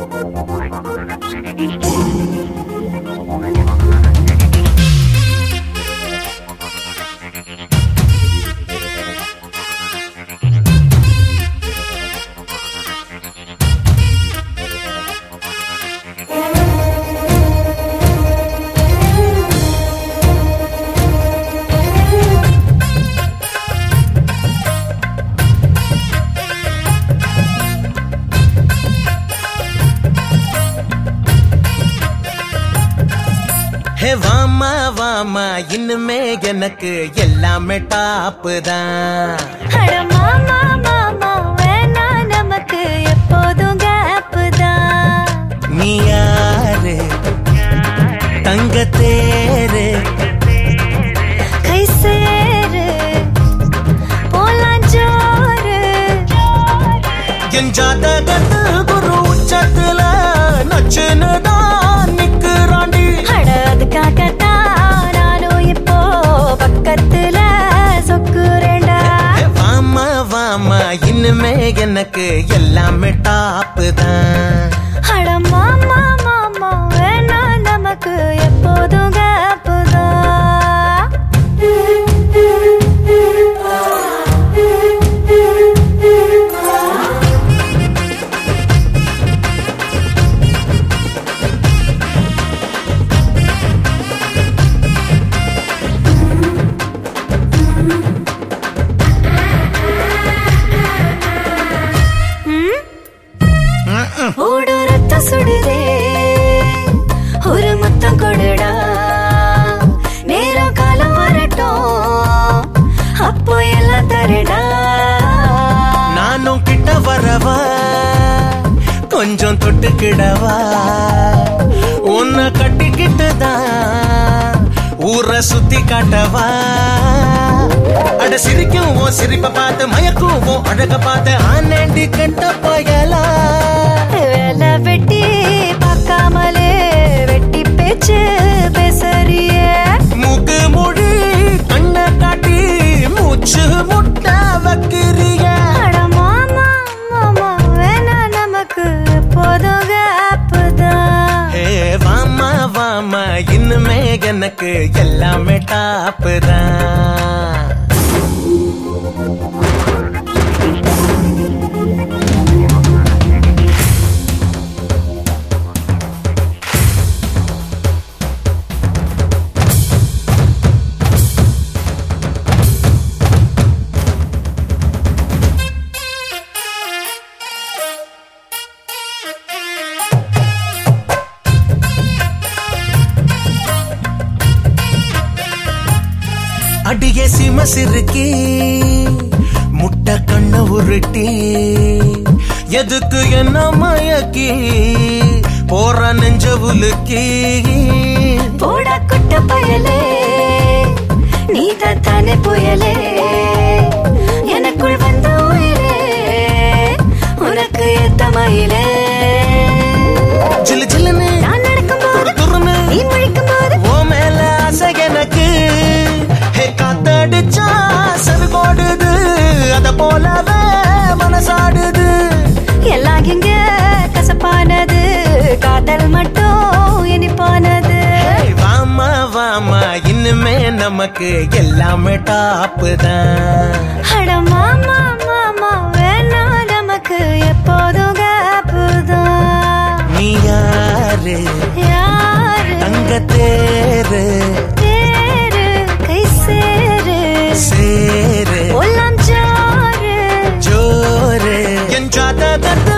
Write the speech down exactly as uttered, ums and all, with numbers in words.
வாமா வாமா இன்னுமே எனக்கு எல்லாமே டாப்பு தான். மாமா மாமா வேணா நமக்கு எப்போதும் கேப்பு தான். நீ யாரு தங்க தேரு கை சேரு போலாம் ஜோரு. என் ஜாதகத்து குரு உச்சத்துல நச்சுன்னு தான் நிக்குறாண்டி. அதுக்காகத்தான் நானும் இப்போ பக்கத்துல சொக்குறேன்டா. வாமா வாமா இன்னுமே எனக்கு எல்லாமே டாப்பு தான். அட மாமா மாமா வேணா நமக்கு எப்போதும் கேப்பு தான். ஓடு ரத்த சுடுதே ஒரு முத்தம் கொடுடா. நேரம் காலம் வரட்டும் அப்போ எல்லாம் தரடா. நானும் கிட்ட வரவா கொஞ்சம் தொட்டுக்கிடவா. உன்னை கட்டிக்கிட்டுதான் ஊரை சுத்தி காட்டவா. அட சிரிக்கும் ஓ சிரிப்ப பார்த்து மயக்கும் ஓ அழக பார்த்து ஆனேண்டி கட்ட போயலா. வேலை வெட்டி பார்க்காமலே வெட்டி பேச்சு பேசறியே. மூக்கு மொழி கண்ணை காட்டி மூச்சு முட்டை வைக்கிறிய. அட மாமா மாமா வேணா நமக்கு எப்போதும் கேப்பு தான். ஹே வாமா வாமா இன்னுமே எனக்கு எல்லாமே டாப்பு தான். அடியே சிம சிறுக்கி முட்டை கண்ண உருட்டி எதுக்கு என்ன மயக்கி போற நெஞ்ச உலுக்கி. போட குட்ட பயலே நீ தானே புயலே எனக்குள் வந்த உயிரே உனக்கு ஏத்த மயிலே. ஜில்லு ஜில்லுன்னு நான் நடக்கும் போது துருன்னு நீ முழிக்கும் போது ஓ மேல ஆசை எனக்கு. காத்தடிச்சா சருகோடுது அத போலவே மனசாடுது. எல்லாம் இங்க கசப்பானது காதல் மட்டும் இனிப்பானது. வாமா வாமா இன்னுமே நமக்கு எல்லாமே டாப்பு தான். அட மாமா மாமா வேணா நமக்கு எப்போதும் கேப்பு தான். நீ யாரு யாரு தங்க தேரு தேரு கை சேரு சேரு போலாம் ஜோரு ஜோரு. என் ஜாதகத்து